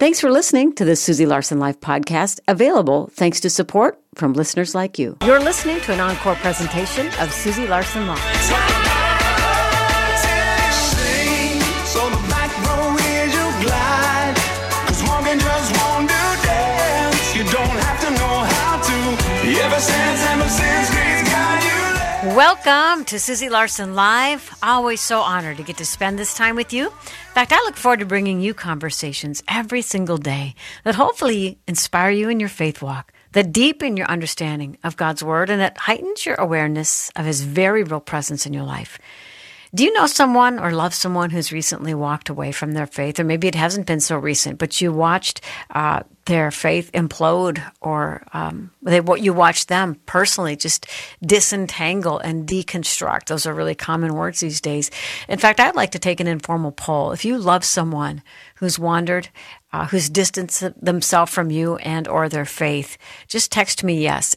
Thanks for listening to the Susie Larson Live podcast, available thanks to support from listeners like you. You're listening to an encore presentation of Susie Larson Live. Welcome to Susie Larson Live. Always so honored to get to spend this time with you. In fact, I look forward to bringing you conversations every single day that hopefully inspire you in your faith walk, that deepen your understanding of God's Word, and that heightens your awareness of His very real presence in your life. Do you know someone or love someone who's recently walked away from their faith? Or maybe it hasn't been so recent, but you watched their faith implode, or you watched them personally just disentangle and deconstruct. Those are really common words these days. In fact, I'd like to take an informal poll. If you love someone who's wandered, who's distanced themselves from you and or their faith, just text me yes,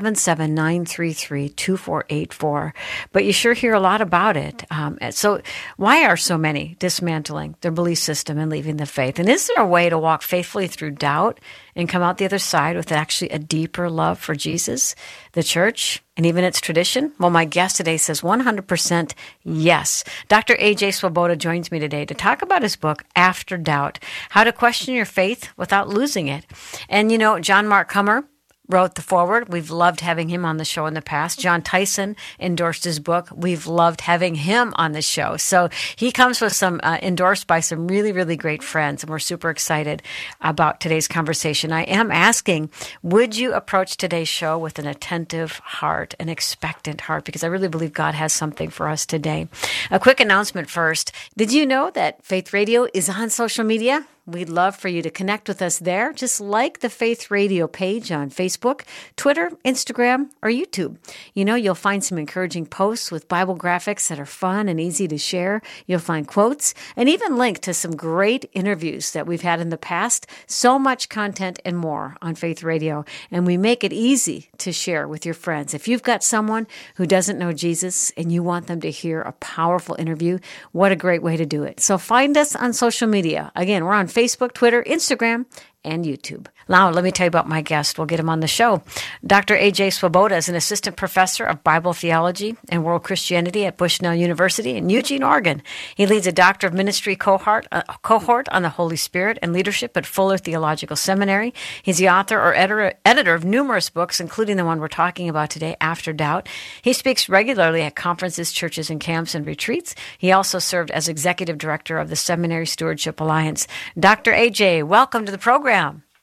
877-933-2484. But you sure hear a lot about it. So why are so many dismantling their belief system and leaving the faith? And is there a way to walk faithfully through doubt and come out the other side with actually a deeper love for Jesus, the church, and even its tradition? Well, my guest today says 100% yes. Dr. A.J. Swoboda joins me today to talk about his book, After Doubt, How to Question Your Faith Without Losing It. And, you know, John Mark Comer wrote the foreword. We've loved having him on the show in the past. Jon Tyson endorsed his book. We've loved having him on the show. So he comes with some endorsed by some really, really great friends, and we're super excited about today's conversation. I am asking, would you approach today's show with an attentive heart, an expectant heart, because I really believe God has something for us today. A quick announcement first. Did you know that Faith Radio is on social media? We'd love for you to connect with us there. Just like the Faith Radio page on Facebook, Twitter, Instagram, or YouTube. You know, you'll find some encouraging posts with Bible graphics that are fun and easy to share. You'll find quotes and even link to some great interviews that we've had in the past. So much content and more on Faith Radio. And we make it easy to share with your friends. If you've got someone who doesn't know Jesus and you want them to hear a powerful interview, what a great way to do it. So find us on social media. Again, we're on Facebook, Twitter, Instagram, and YouTube. Now, let me tell you about my guest. We'll get him on the show. Dr. A.J. Swoboda is an assistant professor of Bible theology and world Christianity at Bushnell University in Eugene, Oregon. He leads a Doctor of Ministry cohort on the Holy Spirit and leadership at Fuller Theological Seminary. He's the author or editor of numerous books, including the one we're talking about today, After Doubt. He speaks regularly at conferences, churches, and camps and retreats. He also served as executive director of the Seminary Stewardship Alliance. Dr. A.J., welcome to the program.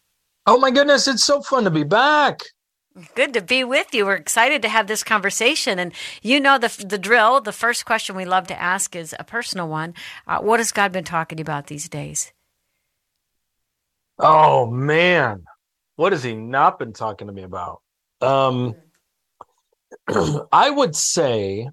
Oh my goodness, it's so fun to be back. Good to be with you. We're excited to have this conversation. And you know the drill. The first question we love to ask is a personal one. What has God been talking about these days? Oh man, what has He not been talking to me about? I would say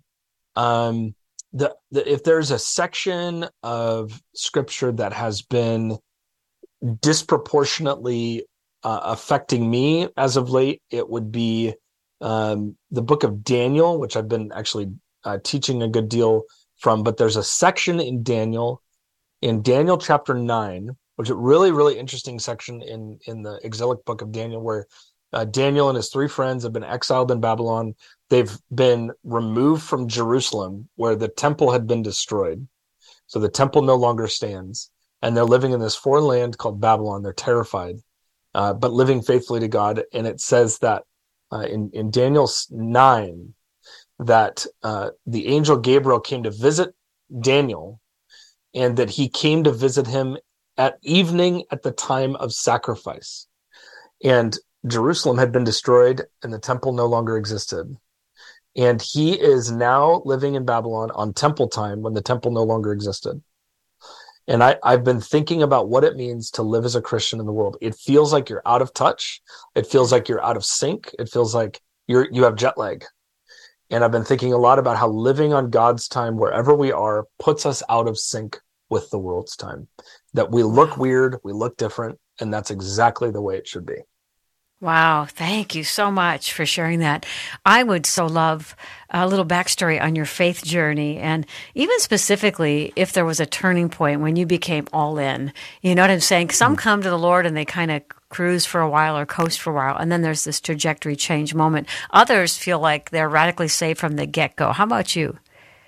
if there's a section of Scripture that has been disproportionately affecting me as of late, it would be the book of Daniel, which I've been actually teaching a good deal from. But there's a section in Daniel chapter 9, which is a really, really interesting section in the exilic book of Daniel, where Daniel and his three friends have been exiled in Babylon. They've been removed from Jerusalem, where the temple had been destroyed. So the temple no longer stands. And they're living in this foreign land called Babylon. They're terrified, but living faithfully to God. And it says that in Daniel 9, that the angel Gabriel came to visit Daniel, and that he came to visit him at evening at the time of sacrifice. And Jerusalem had been destroyed, and the temple no longer existed. And he is now living in Babylon on temple time when the temple no longer existed. And I've been thinking about what it means to live as a Christian in the world. It feels like you're out of touch. It feels like you're out of sync. It feels like you have jet lag. And I've been thinking a lot about how living on God's time, wherever we are, puts us out of sync with the world's time. That we look weird, we look different, and that's exactly the way it should be. Wow. Thank you so much for sharing that. I would so love a little backstory on your faith journey, and even specifically if there was a turning point when you became all in. You know what I'm saying? Some come to the Lord and they kind of cruise for a while or coast for a while, and then there's this trajectory change moment. Others feel like they're radically saved from the get-go. How about you?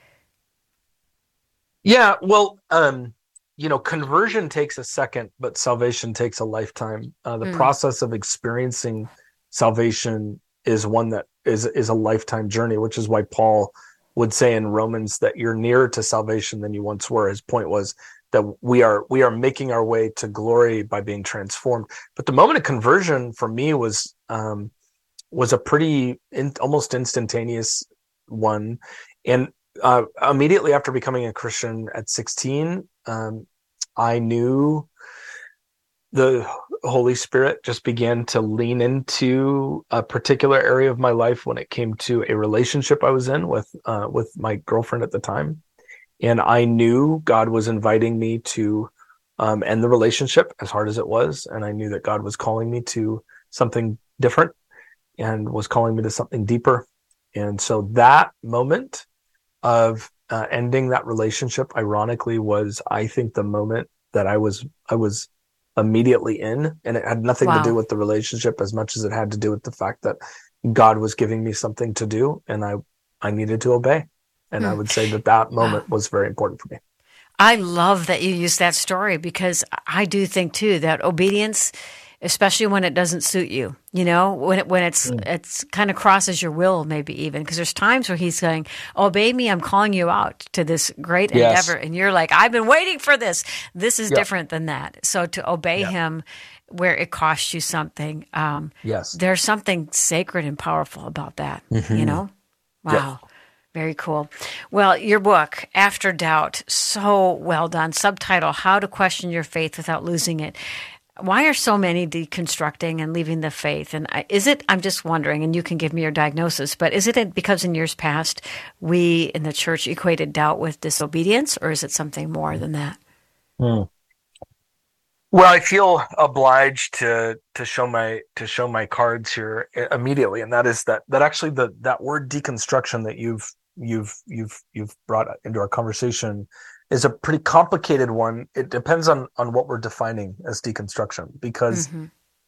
Yeah, well, conversion takes a second, but salvation takes a lifetime. The Mm. process of experiencing salvation is one that is a lifetime journey, which is why Paul would say in Romans that you're nearer to salvation than you once were. His point was that we are making our way to glory by being transformed. But the moment of conversion for me was a pretty almost instantaneous one, and immediately after becoming a Christian at 16, I knew the Holy Spirit just began to lean into a particular area of my life when it came to a relationship I was in with my girlfriend at the time. And I knew God was inviting me to end the relationship, as hard as it was. And I knew that God was calling me to something different and was calling me to something deeper. And so that moment of ending that relationship, ironically, was, I think, the moment that I was immediately in, and it had nothing to do Wow. with the relationship as much as it had to do with the fact that God was giving me something to do, and I needed to obey. And I Hmm. would say that Wow. moment was very important for me. I love that you use that story because I do think too that obedience, especially when it doesn't suit you, when Mm. it's kind of crosses your will, maybe even because there's times where he's saying, "Obey me, I'm calling you out to this great endeavor," Yes. and you're like, "I've been waiting for this. This is Yeah. different than that." So to obey Yeah. him where it costs you something, Yes. there's something sacred and powerful about that. You Hmm. know? Yep. Wow. Very cool. Well, your book, After Doubt, so well done. Subtitle, How to Question Your Faith Without Losing It. Why are so many deconstructing and leaving the faith? And is it, I'm just wondering, and you can give me your diagnosis, but is it because in years past we in the church equated doubt with disobedience, or is it something more than that? Mm. Well, I feel obliged to show my cards here immediately, and that is that actually that word deconstruction that you've brought into our conversation is a pretty complicated one. It depends on what we're defining as deconstruction, because Mm-hmm.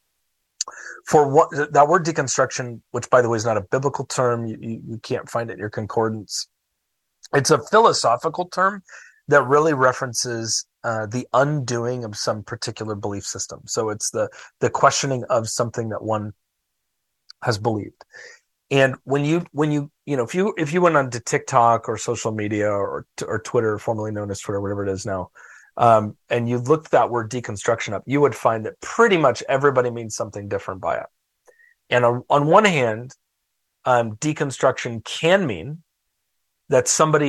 for what that word deconstruction, which by the way is not a biblical term, you can't find it in your concordance. It's a philosophical term that really references the undoing of some particular belief system. So it's the questioning of something that one has believed. And if you went onto TikTok or social media or Twitter, formerly known as Twitter, whatever it is now, and you looked that word deconstruction up, you would find that pretty much everybody means something different by it. And on one hand, deconstruction can mean that somebody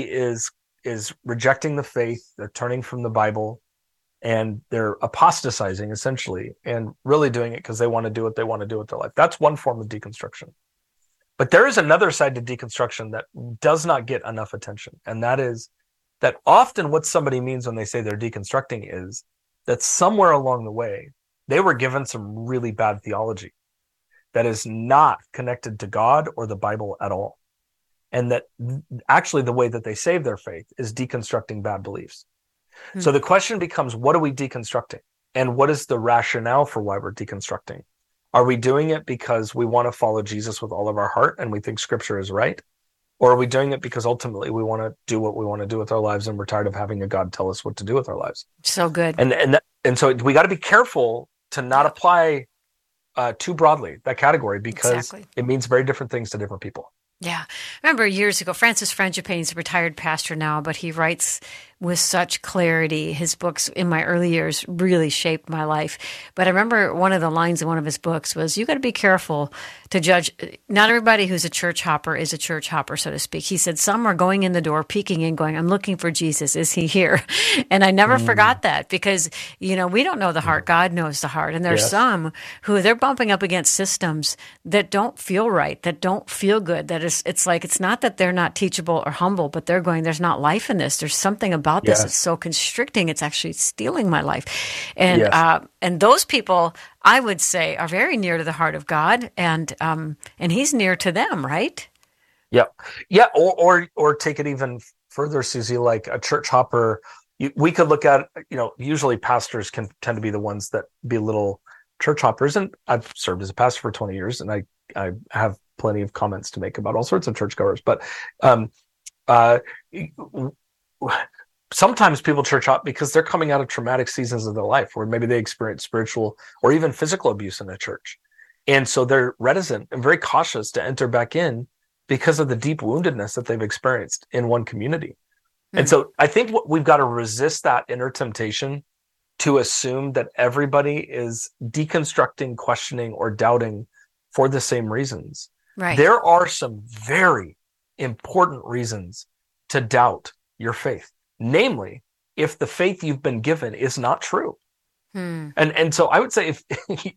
is rejecting the faith, they're turning from the Bible, and they're apostatizing essentially, and really doing it because they want to do what they want to do with their life. That's one form of deconstruction. But there is another side to deconstruction that does not get enough attention, and that is that often what somebody means when they say they're deconstructing is that somewhere along the way they were given some really bad theology that is not connected to God or the Bible at all, and that actually the way that they save their faith is deconstructing bad beliefs. Hmm. So the question becomes, what are we deconstructing? And what is the rationale for why we're deconstructing? Are we doing it because we want to follow Jesus with all of our heart and we think scripture is right? Or are we doing it because ultimately we want to do what we want to do with our lives and we're tired of having a God tell us what to do with our lives? So good. And so we got to be careful to not apply too broadly that category, because Exactly. it means very different things to different people. Yeah. I remember years ago, Francis Frangipane's a retired pastor now, but he writes with such clarity. His books in my early years really shaped my life. But I remember one of the lines in one of his books was, you got to be careful to judge. Not everybody who's a church hopper is a church hopper, so to speak. He said, some are going in the door, peeking in, going, I'm looking for Jesus. Is he here? And I never forgot that because, we don't know the heart. God knows the heart. And there's Yes. some who they're bumping up against systems that don't feel right, that don't feel good, that it's like, it's not that they're not teachable or humble, but they're going, there's not life in this. There's something about about this. Yes. It's so constricting. It's actually stealing my life. And Yes. and those people, I would say, are very near to the heart of God, and He's near to them, right? Yep. Yeah. Or take it even further, Susie, like a church hopper. We could look at, usually pastors can tend to be the ones that belittle church hoppers. And I've served as a pastor for 20 years, and I have plenty of comments to make about all sorts of churchgoers. But sometimes people church hop because they're coming out of traumatic seasons of their life where maybe they experience spiritual or even physical abuse in the church. And so they're reticent and very cautious to enter back in because of the deep woundedness that they've experienced in one community. And so I think we've got to resist that inner temptation to assume that everybody is deconstructing, questioning, or doubting for the same reasons. Right. There are some very important reasons to doubt your faith. Namely, if the faith you've been given is not true. And so I would say, if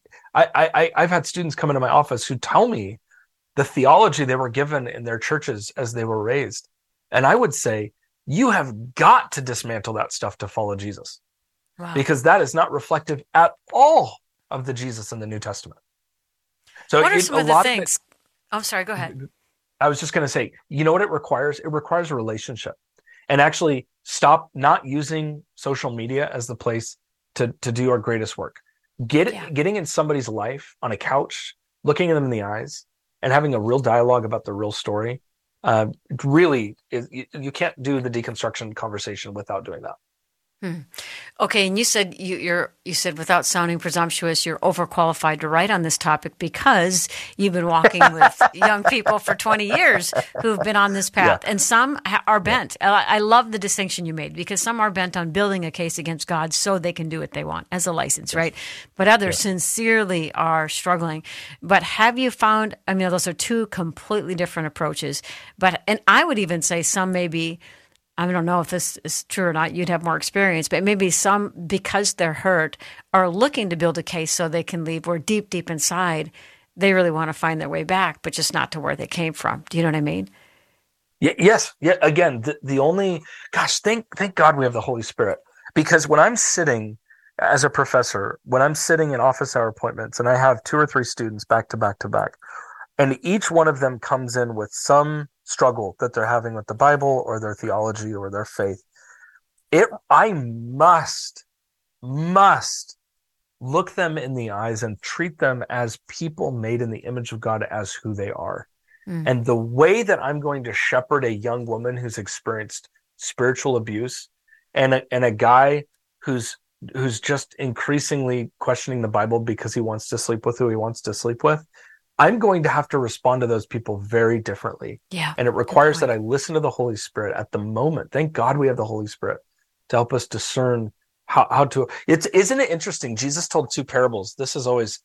I've had students come into my office who tell me the theology they were given in their churches as they were raised. And I would say, you have got to dismantle that stuff to follow Jesus. Wow. Because that is not reflective at all of the Jesus in the New Testament. So what are some of the things? I'm sorry, go ahead. I was just going to say, you know what it requires? It requires a relationship. And actually stop not using social media as the place to do our greatest work. Getting in somebody's life on a couch, looking at them in the eyes, and having a real dialogue about the real story, really is, you can't do the deconstruction conversation without doing that. Okay, and you said you said without sounding presumptuous, you're overqualified to write on this topic because you've been walking with young people for 20 years who've been on this path, and some are bent. I love the distinction you made, because some are bent on building a case against God so they can do what they want as a license, right? But others sincerely are struggling. But have you found? I mean, those are two completely different approaches. And I would even say some may be. I don't know if this is true or not. You'd have more experience, but maybe some, because they're hurt, are looking to build a case so they can leave, where deep, deep inside, they really want to find their way back, but just not to where they came from. Do you know what I mean? Yes. Yeah. Again, the only, thank God we have the Holy Spirit, because when I'm sitting as a professor, when I'm sitting in office hour appointments, and I have 2 or 3 students back to back to back, and each one of them comes in with some struggle that they're having with the Bible or their theology or their faith, I must look them in the eyes and treat them as people made in the image of God, as who they are. And the way that I'm going to shepherd a young woman who's experienced spiritual abuse, and a guy who's just increasingly questioning the Bible because he wants to sleep with who he wants to sleep with, I'm going to have to respond to those people very differently. Yeah. And it requires that I listen to the Holy Spirit at the moment. Thank God we have the Holy Spirit to help us discern how to. Isn't it interesting? Jesus told 2 parables. This has always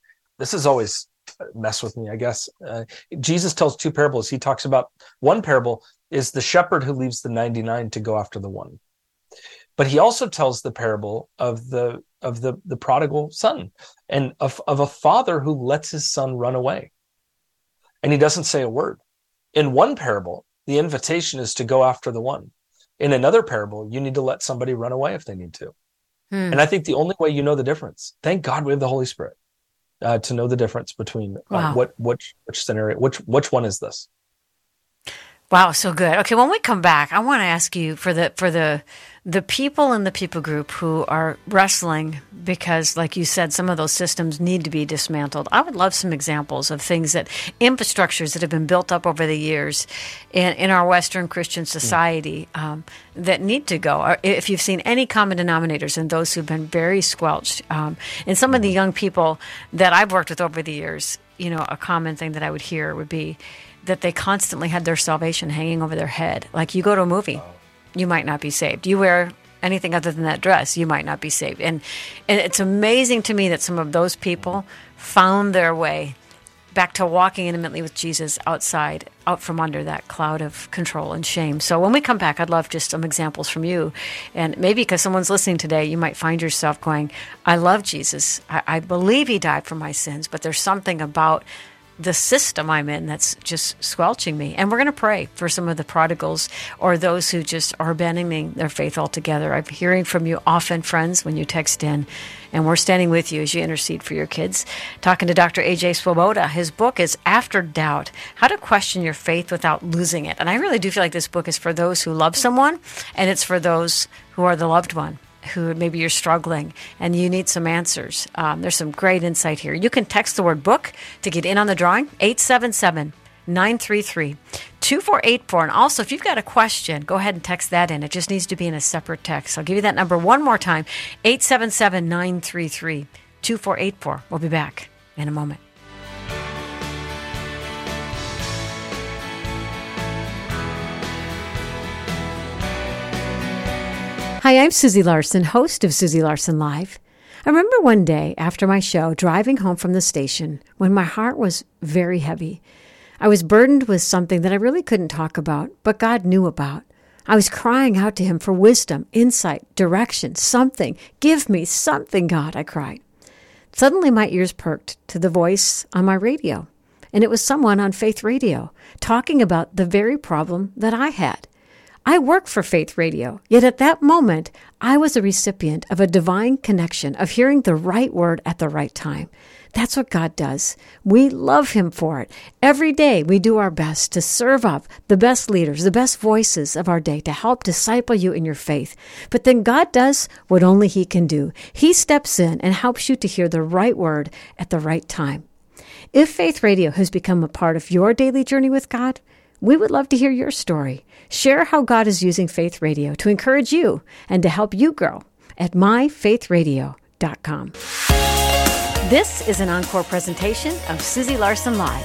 messed with me, I guess. Jesus tells 2 parables. He talks about, one parable is the shepherd who leaves the 99 to go after the one. But he also tells the parable of the prodigal son, and of a father who lets his son run away. And he doesn't say a word. In one parable, the invitation is to go after the one. In another parable, you need to let somebody run away if they need to. And I think the only way you know the difference, thank God we have the Holy Spirit, to know the difference between which scenario, which one is this? Wow, so good. Okay, when we come back, I want to ask you for the people in the people group who are wrestling because, like you said, some of those systems need to be dismantled. I would love some examples of things infrastructures that have been built up over the years in our Western Christian society that need to go. Or if you've seen any common denominators in those who've been very squelched. And some of the young people that I've worked with over the years, a common thing that I would hear would be that they constantly had their salvation hanging over their head. Like, you go to a movie, you might not be saved. You wear anything other than that dress, you might not be saved. And it's amazing to me that some of those people found their way back to walking intimately with Jesus outside, out from under that cloud of control and shame. So when we come back, I'd love just some examples from you. And maybe because someone's listening today, you might find yourself going, I love Jesus. I believe he died for my sins, but there's something about the system I'm in that's just squelching me. And we're going to pray for some of the prodigals or those who just are abandoning their faith altogether. I'm hearing from you often, friends, when you text in, and we're standing with you as you intercede for your kids. Talking to Dr. A.J. Swoboda. His book is After Doubt, How to Question Your Faith Without Losing It. And I really do feel like this book is for those who love someone, and it's for those who are the loved one, who maybe you're struggling and you need some answers. There's some great insight here. You can text the word book to get in on the drawing, 877-933-2484. And also, if you've got a question, go ahead and text that in. It just needs to be in a separate text. I'll give you that number one more time, 877-933-2484. We'll be back in a moment. Hi, I'm Susie Larson, host of Susie Larson Live. I remember one day after my show, driving home from the station, when my heart was very heavy. I was burdened with something that I really couldn't talk about, but God knew about. I was crying out to Him for wisdom, insight, direction, something. Give me something, God, I cried. Suddenly my ears perked to the voice on my radio, and it was someone on Faith Radio talking about the very problem that I had. I work for Faith Radio, yet at that moment, I was a recipient of a divine connection of hearing the right word at the right time. That's what God does. We love Him for it. Every day, we do our best to serve up the best leaders, the best voices of our day to help disciple you in your faith. But then God does what only He can do. He steps in and helps you to hear the right word at the right time. If Faith Radio has become a part of your daily journey with God, we would love to hear your story. Share how God is using Faith Radio to encourage you and to help you grow at myfaithradio.com. This is an encore presentation of Susie Larson Live.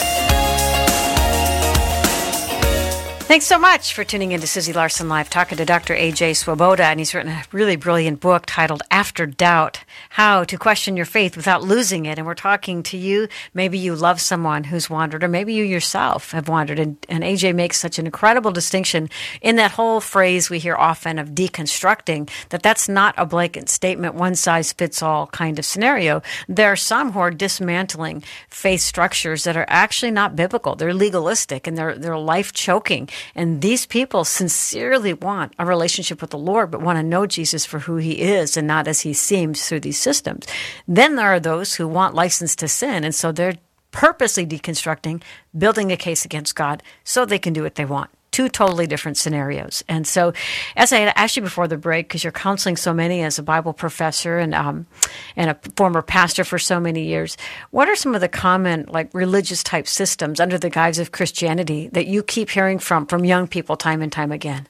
Thanks so much for tuning in to Susie Larson Live, talking to Dr. A.J. Swoboda, and he's written a really brilliant book titled After Doubt, How to Question Your Faith Without Losing It. And we're talking to you. Maybe you love someone who's wandered, or maybe you yourself have wandered. And A.J. makes such an incredible distinction in that whole phrase we hear often of deconstructing, that's not a blanket statement, one-size-fits-all kind of scenario. There are some who are dismantling faith structures that are actually not biblical. They're legalistic, and they're life-choking. And these people sincerely want a relationship with the Lord, but want to know Jesus for who He is and not as He seems through these systems. Then there are those who want license to sin, and so they're purposely deconstructing, building a case against God so they can do what they want. Two totally different scenarios. And so, as I had asked you before the break, because you're counseling so many as a Bible professor and a former pastor for so many years, what are some of the common, religious type systems under the guise of Christianity that you keep hearing from young people time and time again?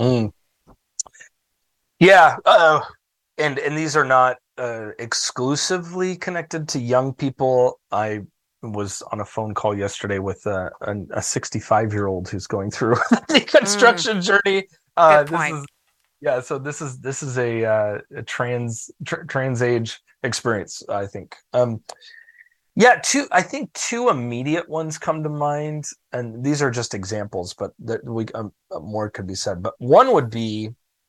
Yeah, and these are not exclusively connected to young people. I was on a phone call yesterday with a 65-year-old who's going through the construction journey. Good point. So this is a trans age experience, I think. I think two immediate ones come to mind, and these are just examples, but more could be said. But one would be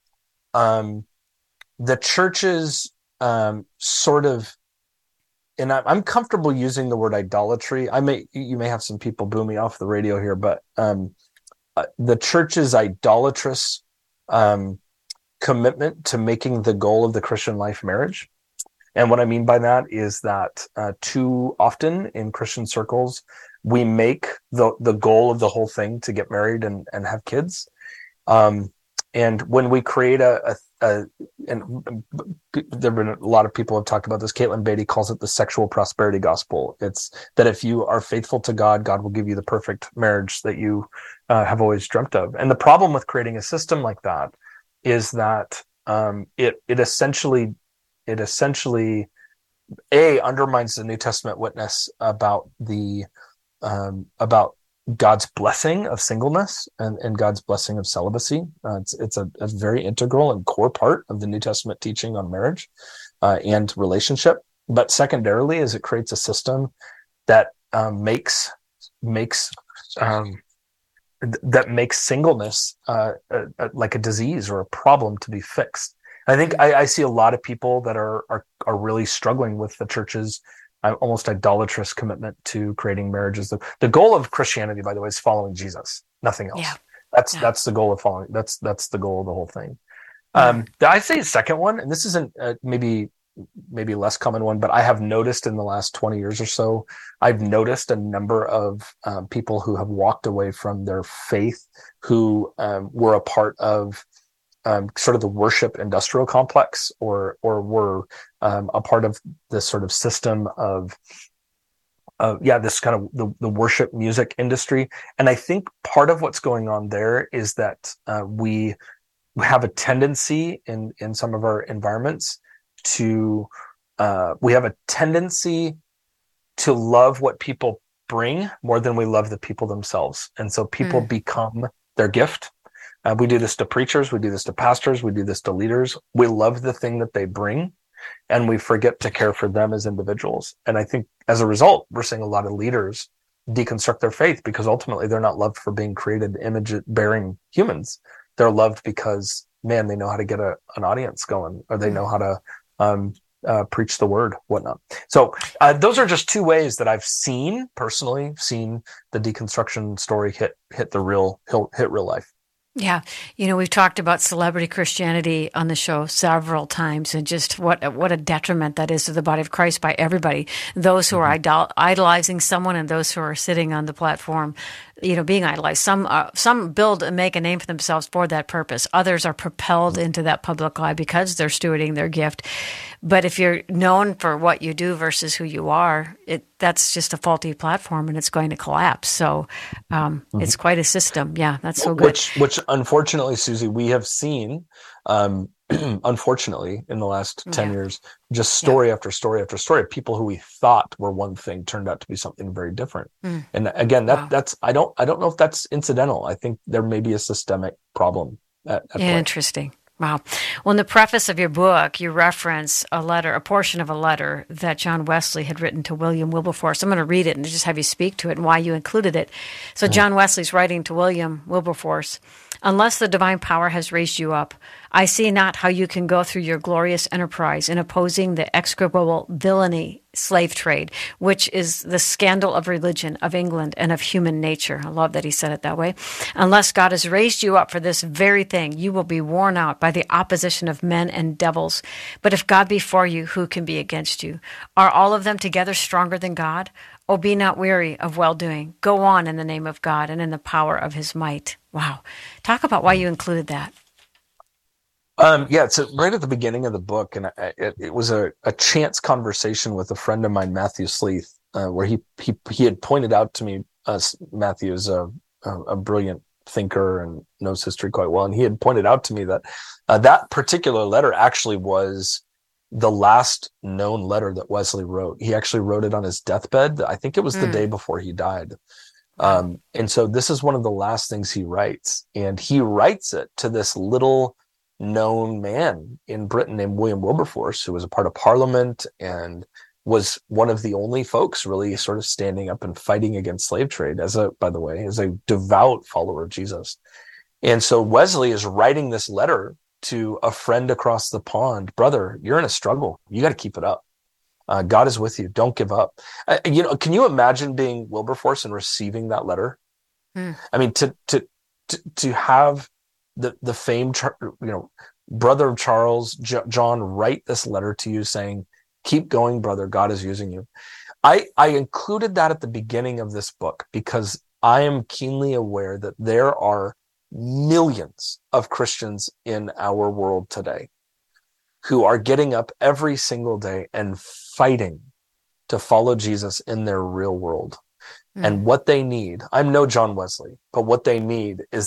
the church's sort of. And I'm comfortable using the word idolatry. You may have some people boo me off the radio here, but the church's idolatrous commitment to making the goal of the Christian life marriage. And what I mean by that is that too often in Christian circles, we make the goal of the whole thing to get married and have kids. And when we create and there have been a lot of people have talked about this. Caitlin Beatty calls it the sexual prosperity gospel. It's that if you are faithful to God, God will give you the perfect marriage that you have always dreamt of. And the problem with creating a system like that is that it essentially undermines the New Testament witness about God's blessing of singleness and God's blessing of celibacy. It's a very integral and core part of the New Testament teaching on marriage and relationship. But secondarily, is it creates a system that makes singleness like a disease or a problem to be fixed. I think I see a lot of people that are really struggling with the church's almost idolatrous commitment to creating marriages. The goal of Christianity, by the way, is following Jesus, nothing else. Yeah. That's the goal of following. That's the goal of the whole thing. Mm. I say a second one, and this isn't maybe less common one, but I have noticed in the last 20 years or so, I've noticed a number of people who have walked away from their faith, who were a part of sort of the worship industrial complex, or were a part of this sort of system of this kind of the worship music industry. And I think part of what's going on there is that we have a tendency in some of our environments to we have a tendency to love what people bring more than we love the people themselves. And so people become their gift. We do this to preachers, we do this to pastors, we do this to leaders. We love the thing that they bring, and we forget to care for them as individuals. And I think as a result, we're seeing a lot of leaders deconstruct their faith, because ultimately they're not loved for being created image-bearing humans. They're loved because, man, they know how to get an audience going, or they know how to preach the word, whatnot. So those are just two ways that I've personally seen the deconstruction story hit real life. Yeah. We've talked about celebrity Christianity on the show several times, and just what a detriment that is to the body of Christ by everybody. Those who are idolizing someone, and those who are sitting on the platform, being idolized. Some build and make a name for themselves for that purpose. Others are propelled into that public eye because they're stewarding their gift. But if you're known for what you do versus who you are, that's just a faulty platform, and it's going to collapse. So it's quite a system. Yeah, that's so good. Which unfortunately, Susie, we have seen, unfortunately, in the last 10 years, just story after story after story of people who we thought were one thing turned out to be something very different. And again, that's I don't know if that's incidental. I think there may be a systemic problem at play. Interesting. Wow. Well, in the preface of your book, you reference a portion of a letter that John Wesley had written to William Wilberforce. I'm going to read it and just have you speak to it and why you included it. So John Wesley's writing to William Wilberforce: "Unless the divine power has raised you up, I see not how you can go through your glorious enterprise in opposing the execrable villainy slave trade, which is the scandal of religion, of England, and of human nature." I love that he said it that way. "Unless God has raised you up for this very thing, you will be worn out by the opposition of men and devils. But if God be for you, who can be against you? Are all of them together stronger than God? Oh, be not weary of well-doing. Go on in the name of God and in the power of his might." Wow. Talk about why you included that. It's right at the beginning of the book, and it was a chance conversation with a friend of mine, Matthew Sleeth, where he had pointed out to me, Matthew is a brilliant thinker and knows history quite well, and he had pointed out to me that that particular letter actually was the last known letter that Wesley wrote. He actually wrote it on his deathbed. I think it was the day before he died. And so this is one of the last things he writes, and he writes it to this little known man in Britain named William Wilberforce, who was a part of Parliament and was one of the only folks really sort of standing up and fighting against slave trade, by the way, as a devout follower of Jesus. And so Wesley is writing this letter to a friend across the pond: "Brother, you're in a struggle. You got to keep it up. God is with you. Don't give up." Can you imagine being Wilberforce and receiving that letter? I mean, to have the famed, brother of Charles, John, write this letter to you saying, "Keep going, brother. God is using you." I included that at the beginning of this book because I am keenly aware that there are millions of Christians in our world today who are getting up every single day and fighting to follow Jesus in their real world. And what they need, I'm no John Wesley, but what they need is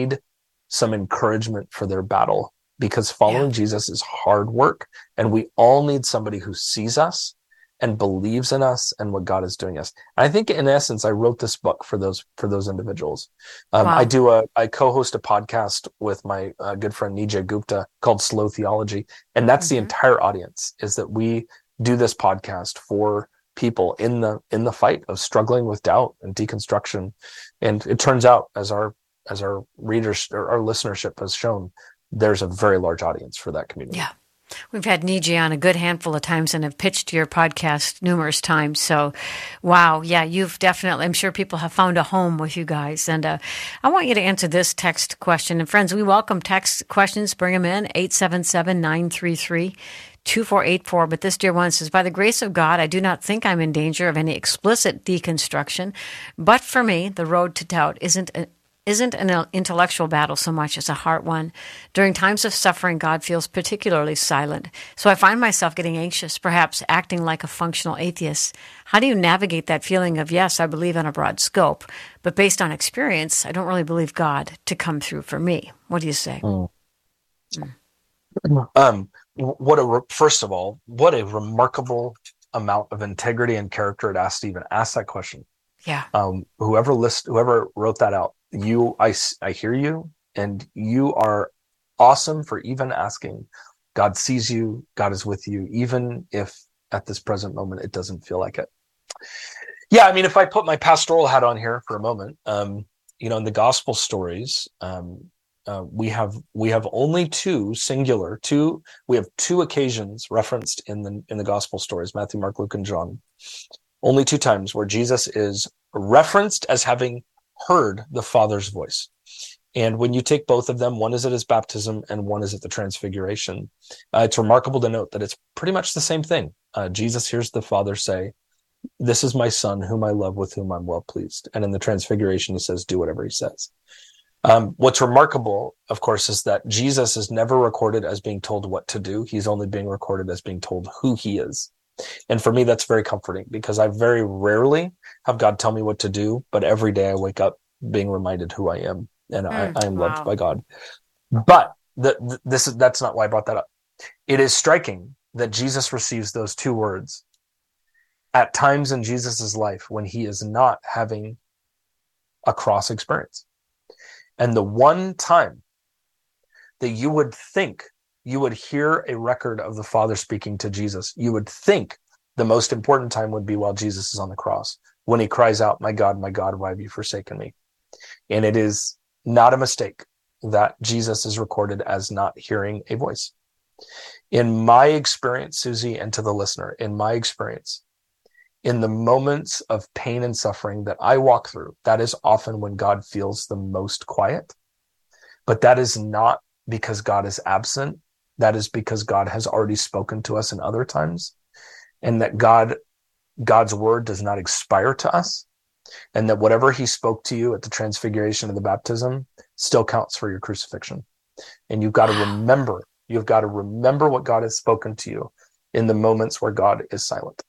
some encouragement for their battle, because following Jesus is hard work, and we all need somebody who sees us and believes in us and what God is doing us. And I think in essence, I wrote this book for those individuals. I co-host a podcast with my good friend Nijay Gupta called Slow Theology. And that's the entire audience, is that we do this podcast for people in the fight of struggling with doubt and deconstruction. And it turns out, as our readers or our listenership has shown, there's a very large audience for that community. Yeah. We've had Niji on a good handful of times and have pitched your podcast numerous times. So, wow. Yeah, you've definitely, I'm sure people have found a home with you guys. And I want you to answer this text question. And friends, we welcome text questions. Bring them in, 877-933-2484. But this dear one says, by the grace of God, I do not think I'm in danger of any explicit deconstruction. But for me, the road to doubt isn't an intellectual battle so much as a heart one. During times of suffering, God feels particularly silent. So I find myself getting anxious, perhaps acting like a functional atheist. How do you navigate that feeling of, yes, I believe in a broad scope, but based on experience, I don't really believe God to come through for me? What do you say? First of all, what a remarkable amount of integrity and character it asked to even ask that question. Yeah. Whoever wrote that out, I hear you, and you are awesome for even asking. God sees you, God is with you, even if at this present moment it doesn't feel like it. Yeah, I mean, if I put my pastoral hat on here for a moment, in the gospel stories, we have only two occasions referenced in the gospel stories, Matthew, Mark, Luke, and John. Only two times where Jesus is referenced as having heard the Father's voice. And when you take both of them, one is at his baptism and one is at the transfiguration. It's remarkable to note that it's pretty much the same thing. Jesus hears the Father say, "This is my Son whom I love, with whom I'm well pleased." And in the transfiguration, he says, "Do whatever he says." What's remarkable, of course, is that Jesus is never recorded as being told what to do. He's only being recorded as being told who he is. And for me, that's very comforting, because I very rarely have God tell me what to do, but every day I wake up being reminded who I am, and I am loved by God. But that's not why I brought that up. It is striking that Jesus receives those two words at times in Jesus's life when he is not having a cross experience. And the one time that you would think you would hear a record of the Father speaking to Jesus, you would think the most important time would be while Jesus is on the cross, when he cries out, my God, why have you forsaken me?" And it is not a mistake that Jesus is recorded as not hearing a voice. In my experience, Susie, and to the listener, in my experience, in the moments of pain and suffering that I walk through, that is often when God feels the most quiet. But that is not because God is absent. That is because God has already spoken to us in other times, and that God's word does not expire to us, and that whatever he spoke to you at the transfiguration of the baptism still counts for your crucifixion. And you've got to remember what God has spoken to you in the moments where God is silent.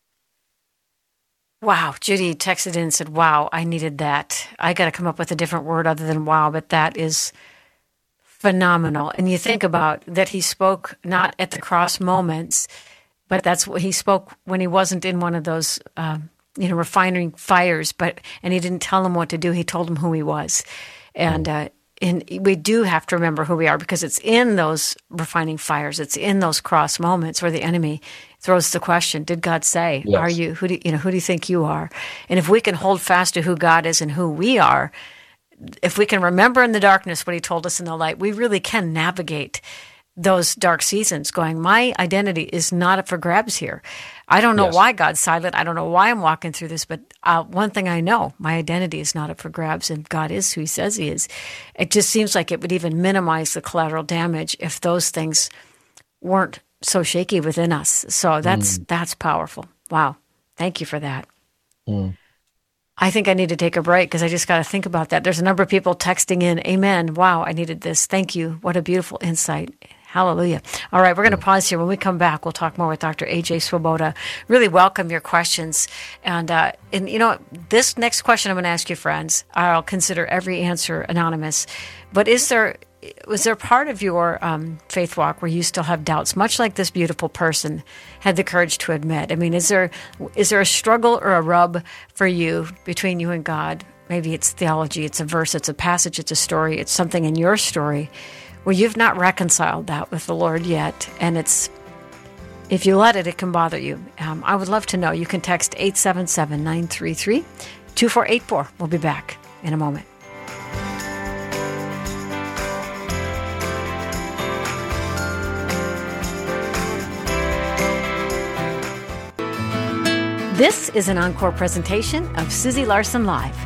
Wow. Judy texted in and said, wow, I needed that. I got to come up with a different word other than wow, but that is phenomenal. And you think about that he spoke not at the cross moments, but that's what he spoke when he wasn't in one of those, refining fires, and he didn't tell them what to do. He told them who he was. And we do have to remember who we are, because it's in those refining fires, it's in those cross moments where the enemy throws the question, did God say, yes. Are you, who do you think you are? And if we can hold fast to who God is and who we are, if we can remember in the darkness what he told us in the light, we really can navigate those dark seasons going, my identity is not up for grabs here. I don't know why God's silent. I don't know why I'm walking through this, but one thing I know, my identity is not up for grabs, and God is who he says he is. It just seems like it would even minimize the collateral damage if those things weren't so shaky within us. So that's powerful. Wow. Thank you for that. I think I need to take a break, because I just got to think about that. There's a number of people texting in, amen. Wow, I needed this. Thank you. What a beautiful insight. Hallelujah. All right, we're going to pause here. When we come back, we'll talk more with Dr. A.J. Swoboda. Really welcome your questions. And this next question I'm going to ask you, friends, I'll consider every answer anonymous. But was there part of your faith walk where you still have doubts, much like this beautiful person had the courage to admit? I mean, is there a struggle or a rub for you between you and God? Maybe it's theology, it's a verse, it's a passage, it's a story, it's something in your story where you've not reconciled that with the Lord yet, and if you let it can bother you. I would love to know. You can text 877-933-2484. We'll be back in a moment. This is an encore presentation of Susie Larson Live.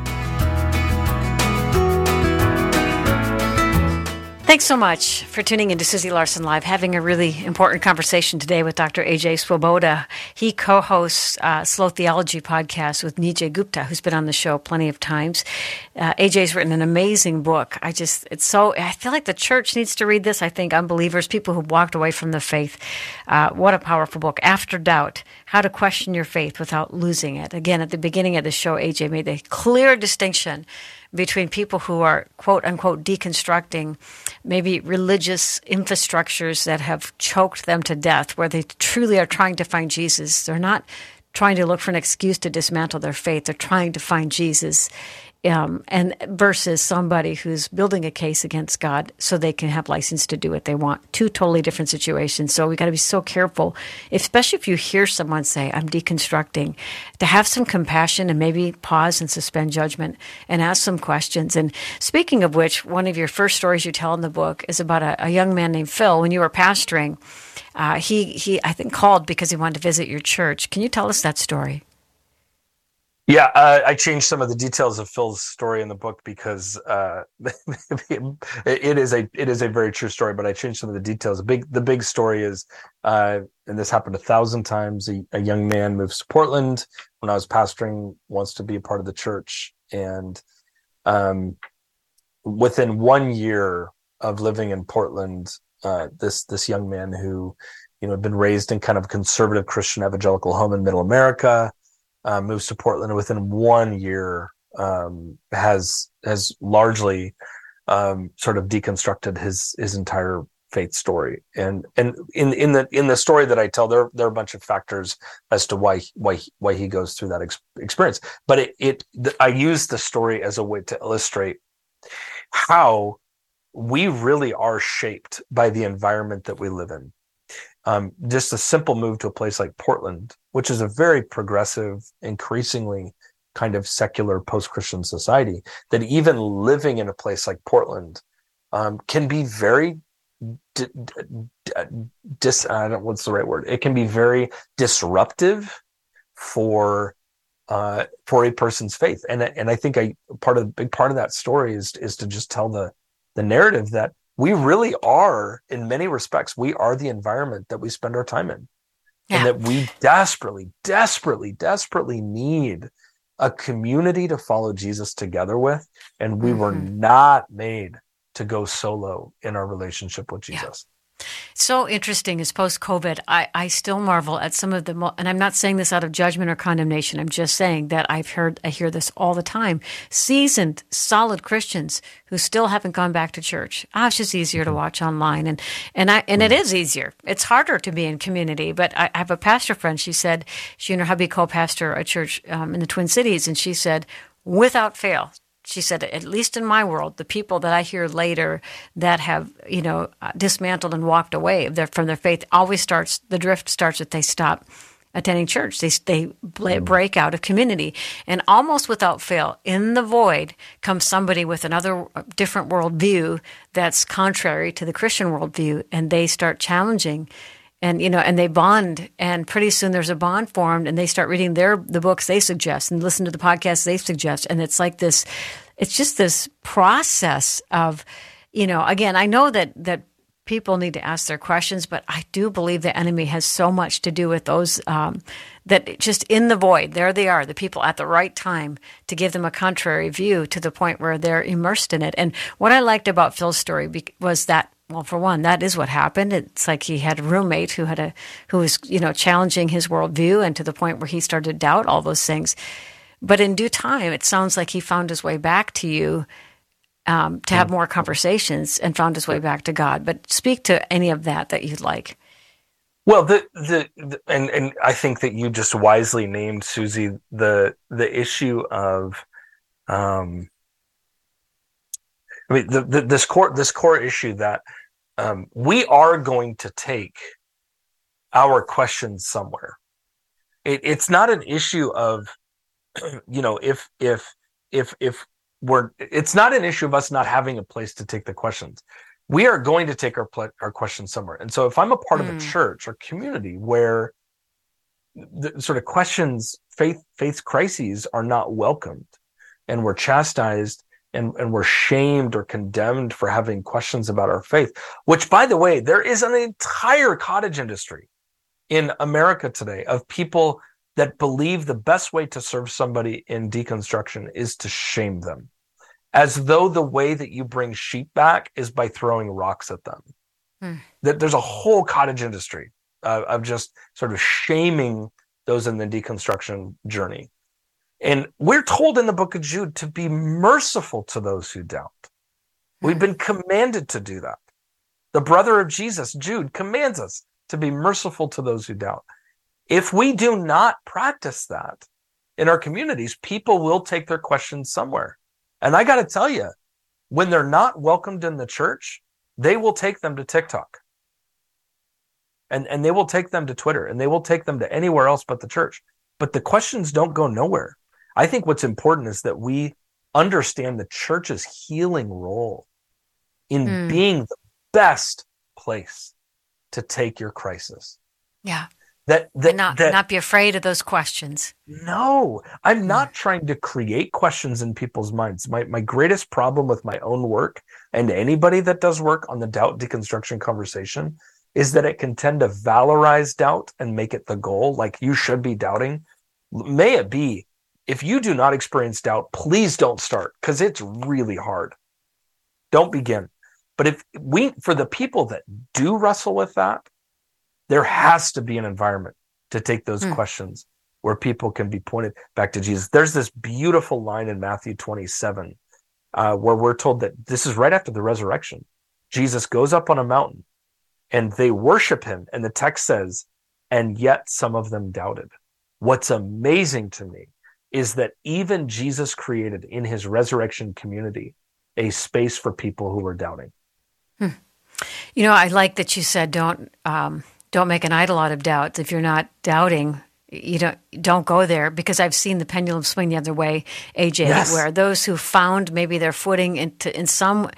Thanks so much for tuning into Susie Larson Live, having a really important conversation today with Dr. A.J. Swoboda. He co-hosts Slow Theology podcast with Nijay Gupta, who's been on the show plenty of times. A.J.'s written an amazing book. I feel like the church needs to read this. I think unbelievers, people who've walked away from the faith. What a powerful book. After Doubt, How to Question Your Faith Without Losing It. Again, at the beginning of the show, A.J. made a clear distinction between people who are, quote unquote, deconstructing maybe religious infrastructures that have choked them to death, where they truly are trying to find Jesus. They're not trying to look for an excuse to dismantle their faith. They're trying to find Jesus, and versus somebody who's building a case against God so they can have license to do what they want. Two totally different situations. So we got to be so careful, especially if you hear someone say, I'm deconstructing, to have some compassion and maybe pause and suspend judgment and ask some questions. And speaking of which, one of your first stories you tell in the book is about a young man named Phil. When you were pastoring, he I think called because he wanted to visit your church. Can you tell us that story? Yeah, I changed some of the details of Phil's story in the book because it is a very true story. But I changed some of the details. The big story is, and this happened 1,000 times. A young man moves to Portland when I was pastoring, wants to be a part of the church, and within 1 year of living in Portland, this young man who had been raised in kind of conservative Christian evangelical home in Middle America. Moves to Portland, and within 1 year has largely sort of deconstructed his entire faith story. And in the story that I tell, there are a bunch of factors as to why he goes through that experience. But I use the story as a way to illustrate how we really are shaped by the environment that we live in. Just a simple move to a place like Portland, which is a very progressive, increasingly kind of secular post-Christian society, that even living in a place like Portland can be very what's the right word? It can be very disruptive for a person's faith. And I think big part of that story is to just tell the narrative that we really are, in many respects, we are the environment that we spend our time in. Yeah. And that we desperately, desperately, desperately need a community to follow Jesus together with. And we were not made to go solo in our relationship with Jesus. Yeah. So interesting is post-COVID, I still marvel at some of the, and I'm not saying this out of judgment or condemnation, I'm just saying that I hear this all the time, seasoned, solid Christians who still haven't gone back to church. It's just easier to watch online, and it is easier. It's harder to be in community, but I have a pastor friend, she said, she and her hubby co-pastor a church in the Twin Cities, and she said, without fail, she said, at least in my world, the people that I hear later that have, dismantled and walked away from their faith the drift starts that they stop attending church. They break out of community. And almost without fail, in the void comes somebody with another different worldview that's contrary to the Christian worldview, and they start challenging. And, and they bond, and pretty soon there's a bond formed, and they start reading the books they suggest and listen to the podcasts they suggest. And it's like this, it's just this process of, again, I know that people need to ask their questions, but I do believe the enemy has so much to do with those, that just in the void, there they are, the people at the right time to give them a contrary view to the point where they're immersed in it. And what I liked about Phil's story was that, well, for one, that is what happened. It's like he had a roommate who was, challenging his worldview, and to the point where he started to doubt all those things. But in due time, it sounds like he found his way back to you to have more conversations, and found his way back to God. But speak to any of that you'd like. Well, and I think that you just wisely named, Susie, the issue of this core issue that we are going to take our questions somewhere. It's not an issue of, it's not an issue of us not having a place to take the questions. We are going to take our questions somewhere. And so if I'm a part of a church or community where the sort of questions faith crises are not welcomed, and we're chastised, and we're shamed or condemned for having questions about our faith, which, by the way, there is an entire cottage industry in America today of people that believe the best way to serve somebody in deconstruction is to shame them, as though the way that you bring sheep back is by throwing rocks at them. That there's a whole cottage industry of just sort of shaming those in the deconstruction journey. And we're told in the book of Jude to be merciful to those who doubt. We've been commanded to do that. The brother of Jesus, Jude, commands us to be merciful to those who doubt. If we do not practice that in our communities, people will take their questions somewhere. And I got to tell you, when they're not welcomed in the church, they will take them to TikTok. And they will take them to Twitter, and they will take them to anywhere else but the church. But the questions don't go nowhere. I think what's important is that we understand the church's healing role in being the best place to take your crisis. Yeah. That not be afraid of those questions. No, I'm not trying to create questions in people's minds. My greatest problem with my own work, and anybody that does work on the doubt deconstruction conversation, is that it can tend to valorize doubt and make it the goal. Like, you should be doubting. May it be, if you do not experience doubt, please don't start, because it's really hard. Don't begin. But for the people that do wrestle with that, there has to be an environment to take those questions where people can be pointed back to Jesus. There's this beautiful line in Matthew 27 where we're told that this is right after the resurrection. Jesus goes up on a mountain and they worship him. And the text says, and yet some of them doubted. What's amazing to me is that even Jesus created in his resurrection community a space for people who were doubting. You know, I like that you said don't make an idol out of doubt. If you're not doubting, you don't go there, because I've seen the pendulum swing the other way, AJ, yes, where those who found maybe their footing in some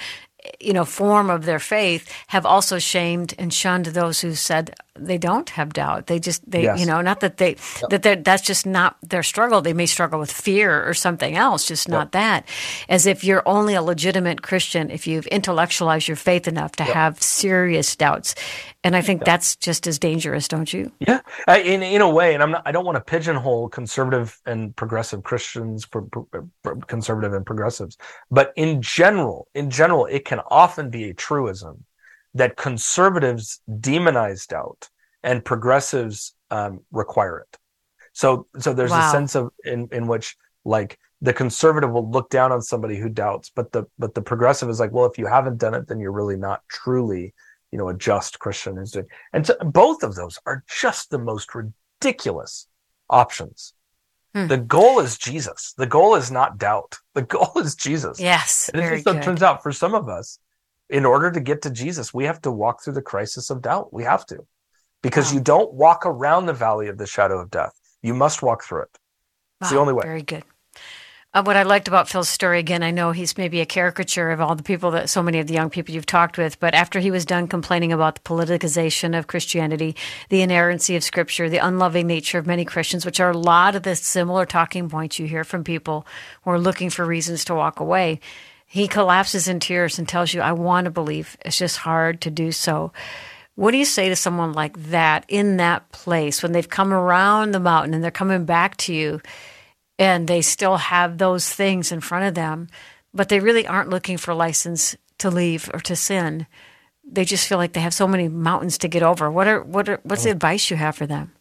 form of their faith have also shamed and shunned those who said they don't have doubt. Yes, not that that's just not their struggle. They may struggle with fear or something else, just not that. As if you're only a legitimate Christian if you've intellectualized your faith enough to have serious doubts. And I think that's just as dangerous, don't you? Yeah, in a way. And I don't want to pigeonhole conservative and progressive Christians for conservative and progressives, but in general, it can often be a truism that conservatives demonize doubt and progressives require it. So there's a sense of in which, like, the conservative will look down on somebody who doubts, but the progressive is like, well, if you haven't done it, then you're really not truly a just Christian. And so both of those are just the most ridiculous options. The goal is Jesus. The goal is not doubt. The goal is Jesus. Yes, and it turns out for some of us, in order to get to Jesus, we have to walk through the crisis of doubt. We have to, because you don't walk around the valley of the shadow of death. You must walk through it. It's the only way. Very good. What I liked about Phil's story, again, I know he's maybe a caricature of all the people so many of the young people you've talked with, but after he was done complaining about the politicization of Christianity, the inerrancy of Scripture, the unloving nature of many Christians, which are a lot of the similar talking points you hear from people who are looking for reasons to walk away, he collapses in tears and tells you, I want to believe. It's just hard to do so. What do you say to someone like that in that place when they've come around the mountain and they're coming back to you and they still have those things in front of them, but they really aren't looking for license to leave or to sin? They just feel like they have so many mountains to get over. What's the advice you have for them?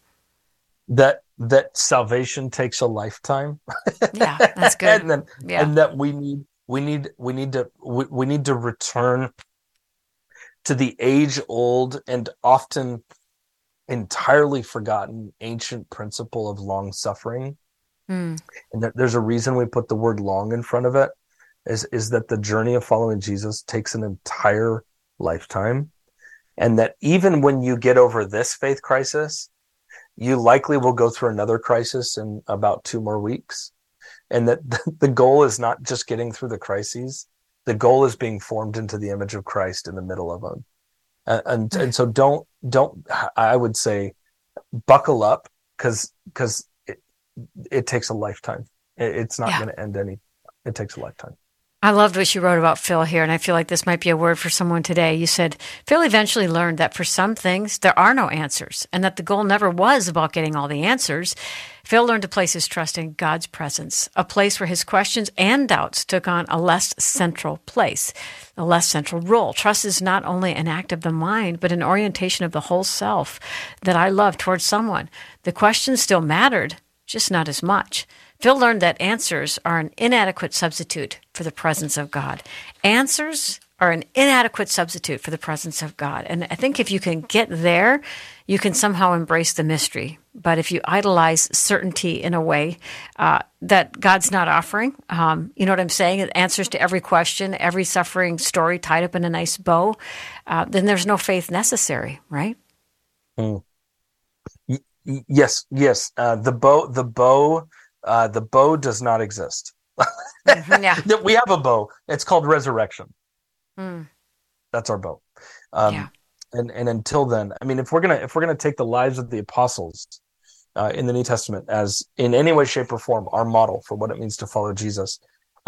That salvation takes a lifetime. Yeah, that's good. and that we need to return to the age-old and often entirely forgotten ancient principle of long-suffering. And that there's a reason we put the word long in front of it, is that the journey of following Jesus takes an entire lifetime. And that even when you get over this faith crisis, you likely will go through another crisis in about 2 more weeks. And that the goal is not just getting through the crises. The goal is being formed into the image of Christ in the middle of them. And so don't, I would say, buckle up, because it takes a lifetime. It's not going to end it takes a lifetime. I loved what you wrote about Phil here, and I feel like this might be a word for someone today. You said, Phil eventually learned that for some things, there are no answers, and that the goal never was about getting all the answers. Phil learned to place his trust in God's presence, a place where his questions and doubts took on a less central place, a less central role. Trust is not only an act of the mind, but an orientation of the whole self that I love towards someone. The questions still mattered, just not as much. Phil learned that answers are an inadequate substitute for the presence of God. Answers are an inadequate substitute for the presence of God. And I think if you can get there, you can somehow embrace the mystery. But if you idolize certainty in a way that God's not offering, you know what I'm saying? Answers to every question, every suffering story tied up in a nice bow, then there's no faith necessary, right? Mm. Yes. The bow does not exist. Yeah. We have a bow. It's called resurrection. Mm. That's our bow. Yeah. And until then, I mean, if we're gonna take the lives of the apostles in the New Testament as in any way, shape, or form our model for what it means to follow Jesus,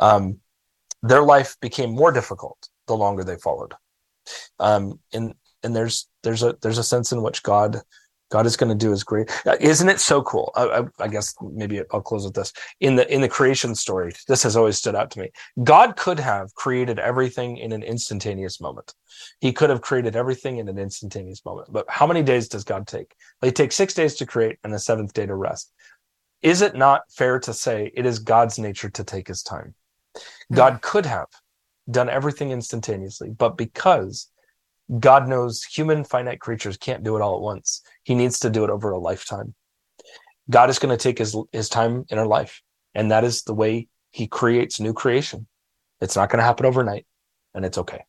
their life became more difficult the longer they followed. And there's a sense in which God is going to do his great. Isn't it so cool? I guess maybe I'll close with this. In the creation story, this has always stood out to me. God could have created everything in an instantaneous moment. He could have created everything in an instantaneous moment. But how many days does God take? He takes 6 days to create and the seventh day to rest. Is it not fair to say it is God's nature to take his time? God could have done everything instantaneously, but because God knows human finite creatures can't do it all at once, he needs to do it over a lifetime. God is going to take his time in our life, and that is the way he creates new creation. It's not going to happen overnight, and it's okay.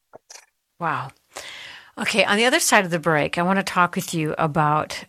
Wow. Okay, on the other side of the break, I want to talk with you about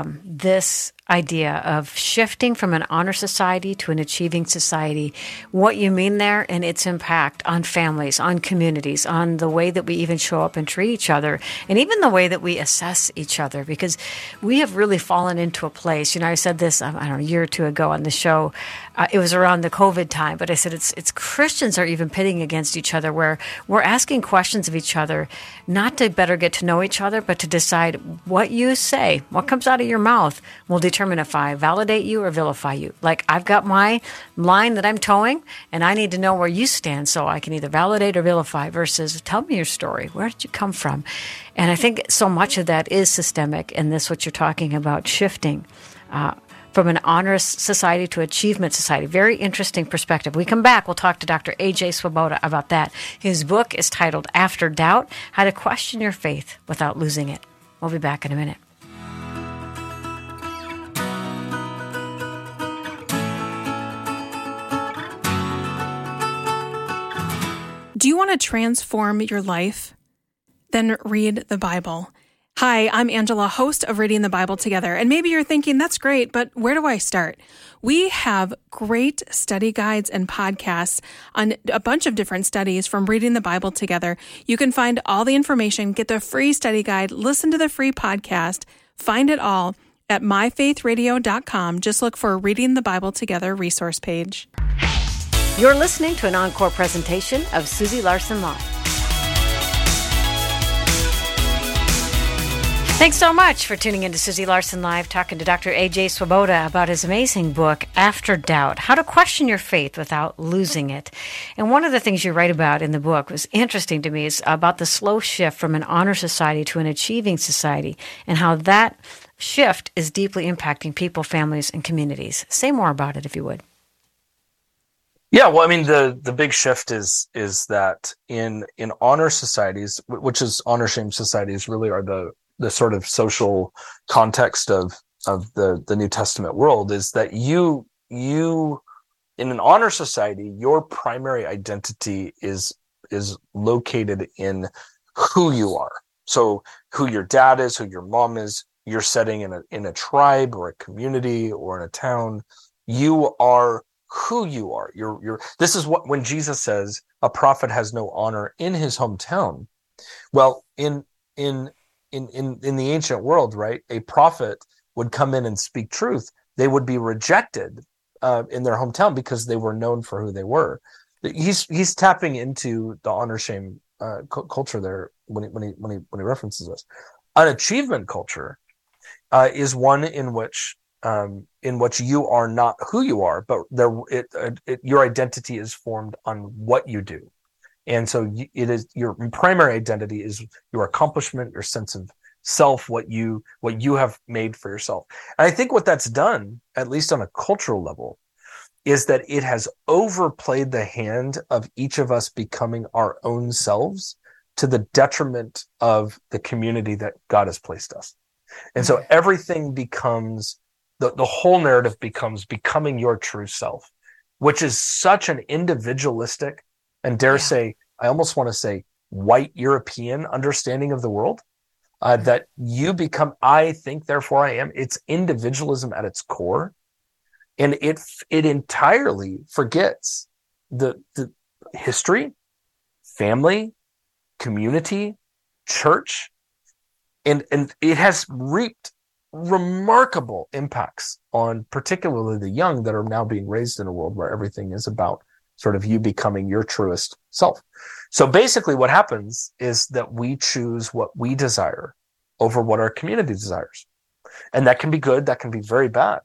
this idea of shifting from an honor society to an achieving society, what you mean there and its impact on families, on communities, on the way that we even show up and treat each other, and even the way that we assess each other, because we have really fallen into a place. You know, I said this, I don't know, a year or two ago on the show. It was around the COVID time, but I said it's Christians are even pitting against each other, where we're asking questions of each other, not to better get to know each other, but to decide what you say, what comes out of your mouth will determine if I validate you or vilify you. Like, I've got my line that I'm towing, and I need to know where you stand so I can either validate or vilify, versus tell me your story. Where did you come from? And I think so much of that is systemic in this, what you're talking about, shifting from an honor society to achievement society. Very interesting perspective. We come back, we'll talk to Dr. A.J. Swoboda about that. His book is titled After Doubt, How to Question Your Faith Without Losing It. We'll be back in a minute. Do you want to transform your life? Then read the Bible. Hi, I'm Angela, host of Reading the Bible Together. And maybe you're thinking, that's great, but where do I start? We have great study guides and podcasts on a bunch of different studies from Reading the Bible Together. You can find all the information, get the free study guide, listen to the free podcast, find it all at myfaithradio.com. Just look for Reading the Bible Together resource page. You're listening to an encore presentation of Susie Larson Live. Thanks so much for tuning in to Susie Larson Live, talking to Dr. A.J. Swoboda about his amazing book, After Doubt, How to Question Your Faith Without Losing It. And one of the things you write about in the book was interesting to me, is about the slow shift from an honor society to an achieving society, and how that shift is deeply impacting people, families, and communities. Say more about it, if you would. Yeah, well, I mean, the big shift is that in honor societies, which is honor shame societies, really are the sort of social context of the New Testament world, is that you in an honor society, your primary identity is located in who you are. So who your dad is, who your mom is, you're setting in a tribe or a community or in a town. You are who you are. This is what, when Jesus says a prophet has no honor in his hometown. Well, in the ancient world, right, a prophet would come in and speak truth. they would be rejected in their hometown because they were known for who they were. He's tapping into the honor shame culture there when he references this. An achievement culture is one in which you are not who you are, but your identity is formed on what you do, and so it is your primary identity is your accomplishment, your sense of self, what you have made for yourself. And I think what that's done, at least on a cultural level, is that it has overplayed the hand of each of us becoming our own selves to the detriment of the community that God has placed us. And so everything becomes, the whole narrative becomes becoming your true self, which is such an individualistic and dare say, I almost want to say white European understanding of the world, that you become, I think, therefore I am. It's individualism at its core. And it entirely forgets the history, family, community, church, and it has reaped remarkable impacts on particularly the young that are now being raised in a world where everything is about sort of you becoming your truest self. So basically what happens is that we choose what we desire over what our community desires. And that can be good, that can be very bad.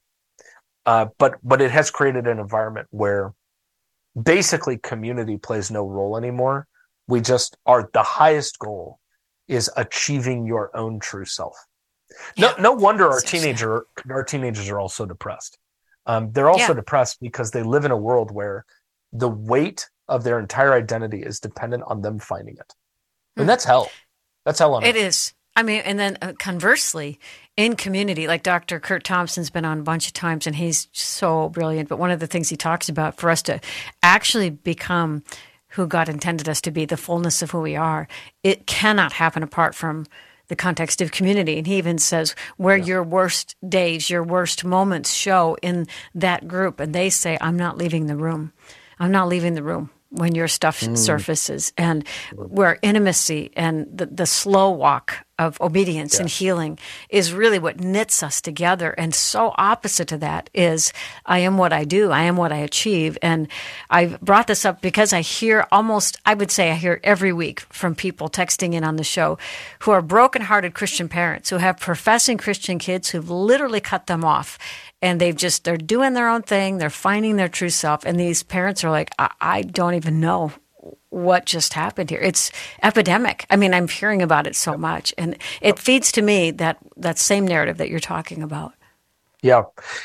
But it has created an environment where basically community plays no role anymore. We just are, the highest goal is achieving your own true self. No wonder our teenagers are also depressed. They're also depressed because they live in a world where the weight of their entire identity is dependent on them finding it. And that's hell. That's hell on earth. It is. I mean, and then conversely, in community, like Dr. Kurt Thompson's been on a bunch of times, and he's so brilliant. But one of the things he talks about for us to actually become who God intended us to be, the fullness of who we are, it cannot happen apart from the context of community. And he even says where your worst days, your worst moments show in that group. And they say, I'm not leaving the room. I'm not leaving the room when your stuff surfaces. And where intimacy and the slow walk of obedience and healing is really what knits us together. And so opposite to that is I am what I do. I am what I achieve. And I've brought this up because I hear I hear every week from people texting in on the show who are brokenhearted Christian parents who have professing Christian kids who've literally cut them off. And they're doing their own thing. They're finding their true self. And these parents are like, I don't even know what just happened here. It's epidemic. I mean, I'm hearing about it so much. And it feeds to me that same narrative that you're talking about. Yeah.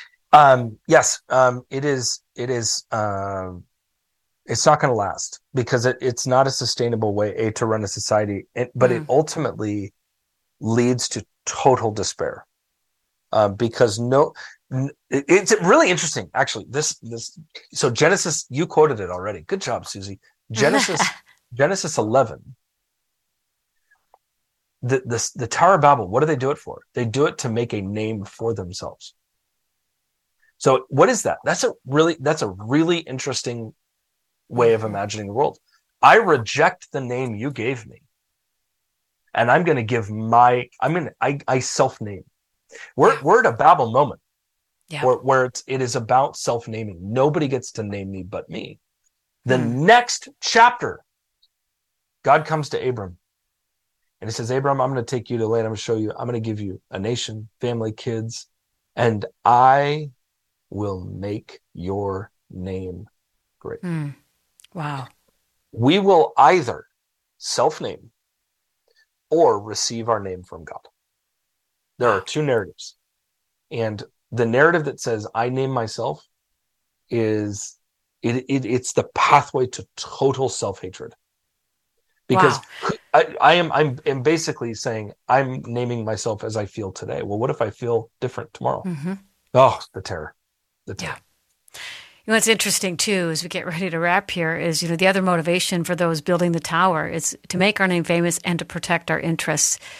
Yes. It is. It's not going to last because it's not a sustainable way, to run a society, but it ultimately leads to total despair. Because it's really interesting, actually. So Genesis, you quoted it already. Good job, Susie. Genesis 11. The Tower of Babel. What do they do it for? They do it to make a name for themselves. So what is that? That's a really interesting way of imagining the world. I reject the name you gave me, and I'm going to give I self-name. We're at a Babel moment where it is about self-naming. Nobody gets to name me but me. The next chapter, God comes to Abram and he says, Abram, I'm going to take you to land. I'm going to show you. I'm going to give you a nation, family, kids, and I will make your name great. Wow. We will either self-name or receive our name from God. There are two narratives. And the narrative that says I name myself is it's the pathway to total self-hatred. Because I'm basically saying I'm naming myself as I feel today. Well, what if I feel different tomorrow? Oh, the terror. Yeah. You know, what's interesting too, as we get ready to wrap here, is the other motivation for those building the tower is to make our name famous and to protect our interests.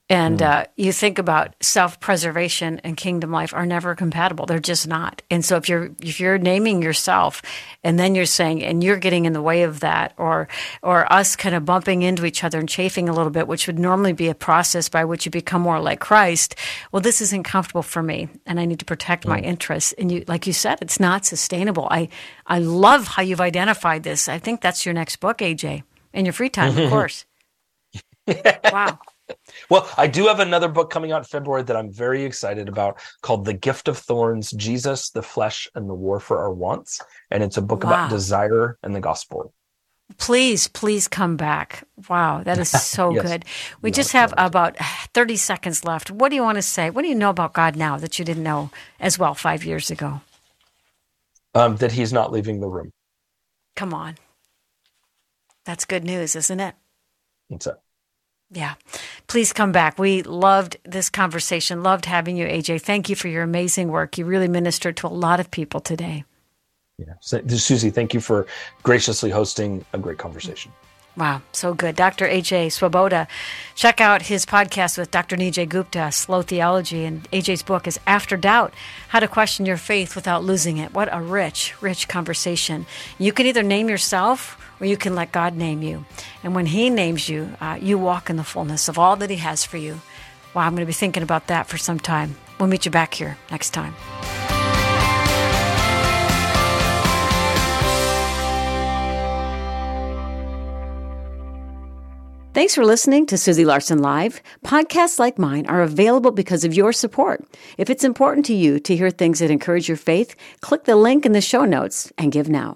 And you think about self-preservation and kingdom life are never compatible. They're just not. And so if you're naming yourself and then you're saying, and you're getting in the way of that, or us kind of bumping into each other and chafing a little bit, which would normally be a process by which you become more like Christ. Well, this isn't comfortable for me, and I need to protect my interests. And you, like you said, it's not sustainable. I love how you've identified this. I think that's your next book, AJ, in your free time, of course. Wow. Well, I do have another book coming out in February that I'm very excited about called The Gift of Thorns, Jesus, the Flesh, and the War for Our Wants. And it's a book about desire and the gospel. Please come back. Wow, that is so yes. Good. We just have about 30 seconds left. What do you want to say? What do you know about God now that you didn't know as well 5 years ago? That he's not leaving the room. Come on. That's good news, isn't it? That's it. Yeah. Please come back. We loved this conversation, loved having you, AJ. Thank you for your amazing work. You really ministered to a lot of people today. Yeah. So, Susie, thank you for graciously hosting a great conversation. Wow, so good. Dr. AJ Swoboda. Check out his podcast with Dr. Nijay Gupta, Slow Theology, and AJ's book is After Doubt, How to Question Your Faith Without Losing It. What a rich, rich conversation. You can either name yourself or you can let God name you. And when he names you, you walk in the fullness of all that he has for you. Wow, I'm going to be thinking about that for some time. We'll meet you back here next time. Thanks for listening to Susie Larson Live. Podcasts like mine are available because of your support. If it's important to you to hear things that encourage your faith, click the link in the show notes and give now.